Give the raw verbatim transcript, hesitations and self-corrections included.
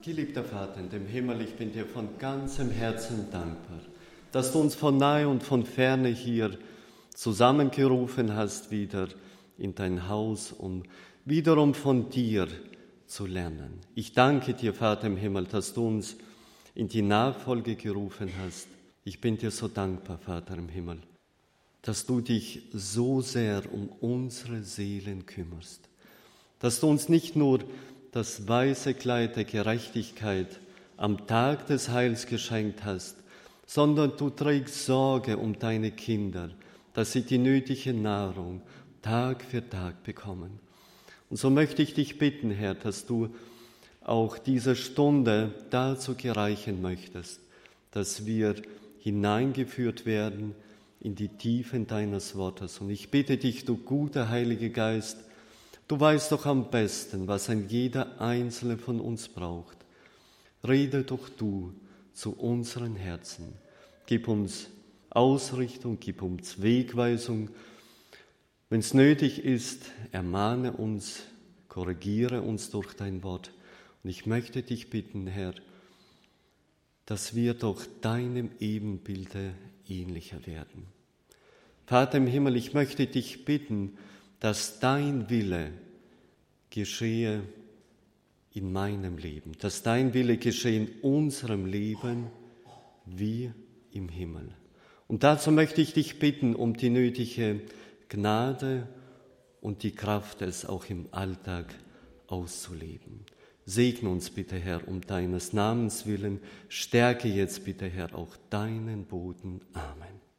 Geliebter Vater in dem Himmel, ich bin dir von ganzem Herzen dankbar, dass du uns von nahe und von ferne hier zusammengerufen hast, wieder in dein Haus, um wiederum von dir zu lernen. Ich danke dir, Vater im Himmel, dass du uns in die Nachfolge gerufen hast. Ich bin dir so dankbar, Vater im Himmel, dass du dich so sehr um unsere Seelen kümmerst, dass du uns nicht nur das weiße Kleid der Gerechtigkeit am Tag des Heils geschenkt hast, sondern du trägst Sorge um deine Kinder, dass sie die nötige Nahrung Tag für Tag bekommen. Und so möchte ich dich bitten, Herr, dass du auch diese Stunde dazu gereichen möchtest, dass wir hineingeführt werden in die Tiefen deines Wortes. Und ich bitte dich, du guter Heiliger Geist, du weißt doch am besten, was ein jeder Einzelne von uns braucht. Rede doch du zu unseren Herzen. Gib uns Ausrichtung, gib uns Wegweisung. Wenn es nötig ist, ermahne uns, korrigiere uns durch dein Wort. Und ich möchte dich bitten, Herr, dass wir doch deinem Ebenbilde ähnlicher werden. Vater im Himmel, ich möchte dich bitten, dass dein Wille geschehe in meinem Leben, dass dein Wille geschehe in unserem Leben wie im Himmel. Und dazu möchte ich dich bitten um die nötige Gnade und die Kraft, es auch im Alltag auszuleben. Segne uns bitte, Herr, um deines Namens willen. Stärke jetzt bitte, Herr, auch deinen Boden. Amen.